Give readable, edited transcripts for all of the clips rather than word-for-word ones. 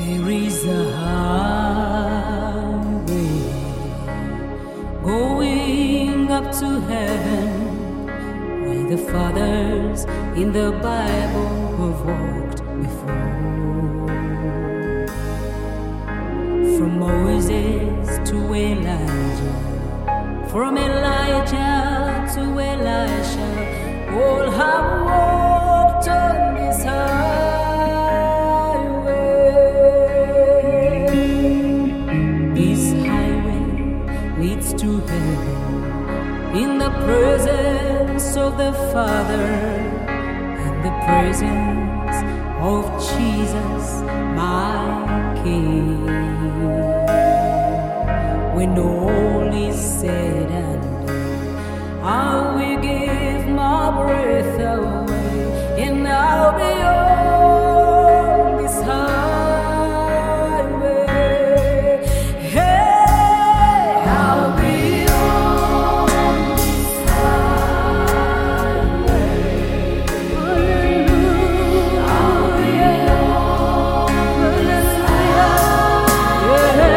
There is a highway going up to heaven, where the fathers in the Bible have walked before. From Moses to Elijah, from Elijah to Elisha, all have walked on this highway. This highway leads to heaven in the presence of the Father and the presence of Jesus, my King. When all is said and done, I will give my breath away, and I'll be on this highway. Hey, I'll be on this highway. Hallelujah. I'll be on this highway.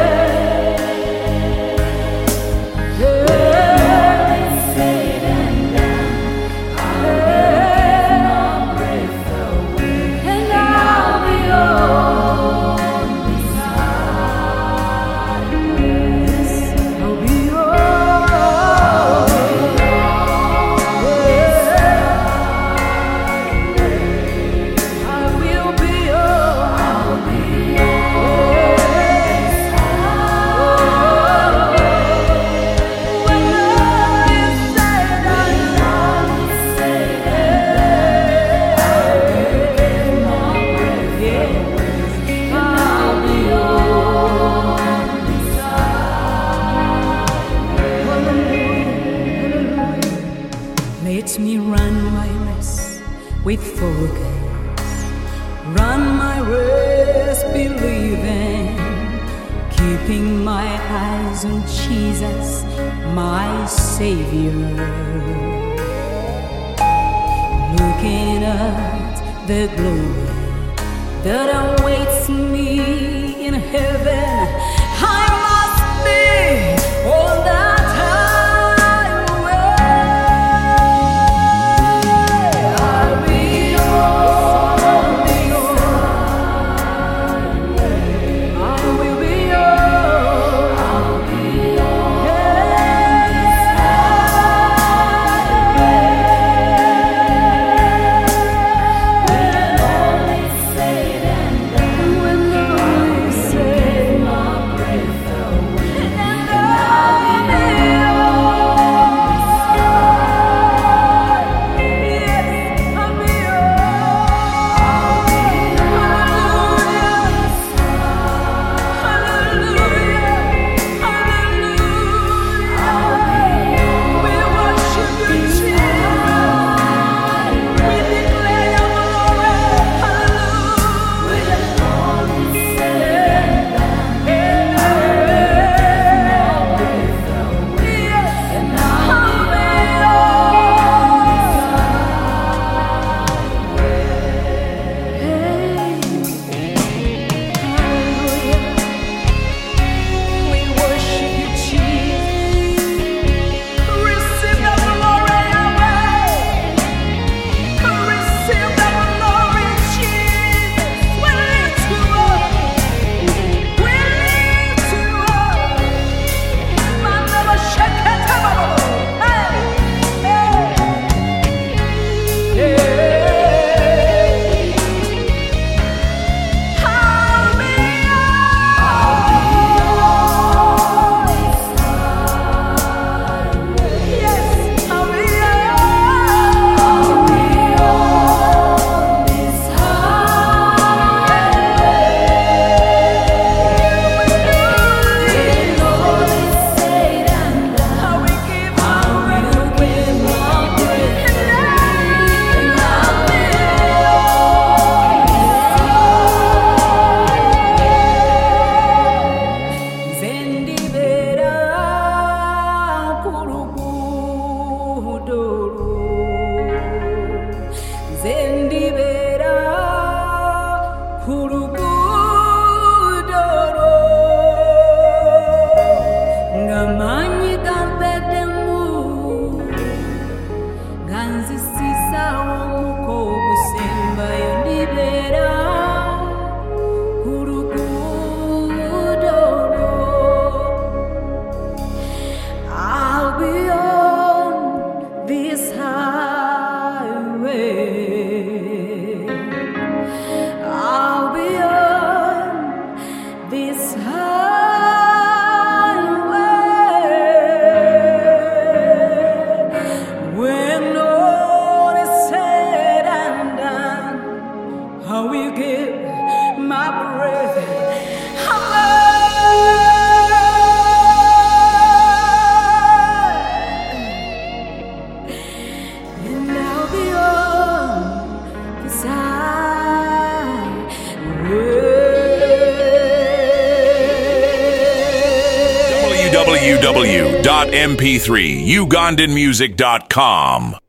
Let me run my race with focus, run my race believing, keeping my eyes on Jesus, my Savior. Looking at the glory that awaits me in heaven, I must be on that when all is said www.mp3ugandanmusic.com.